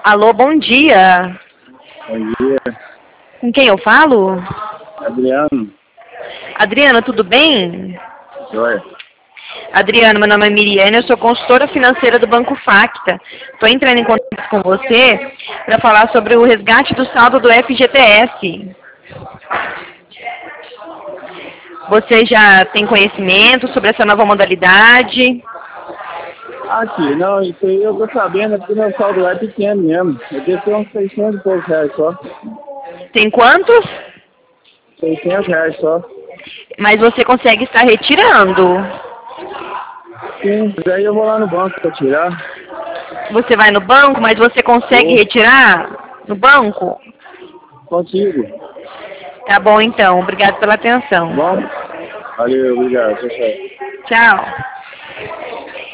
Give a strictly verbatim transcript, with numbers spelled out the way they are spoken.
Alô, bom dia. Bom dia. Com quem eu falo? Adriano. Adriano, tudo bem? Joia. Adriano, meu nome é Miriane, eu sou consultora financeira do Banco Facta. Estou entrando em contato com você para falar sobre o resgate do saldo do F G T S. Você já tem conhecimento sobre essa nova modalidade? Aqui, não, isso aí eu tô sabendo, é porque meu saldo lá é pequeno mesmo. Eu devo ter uns seiscentos e poucos reais só. Tem quantos? seiscentos reais só. Mas você consegue estar retirando. Sim, mas aí eu vou lá no banco pra tirar. Você vai no banco, mas você consegue Vou. retirar no banco? Consigo. Tá bom então, obrigado pela Tá atenção. bom? Valeu, obrigado. Tchau, tchau. Tchau.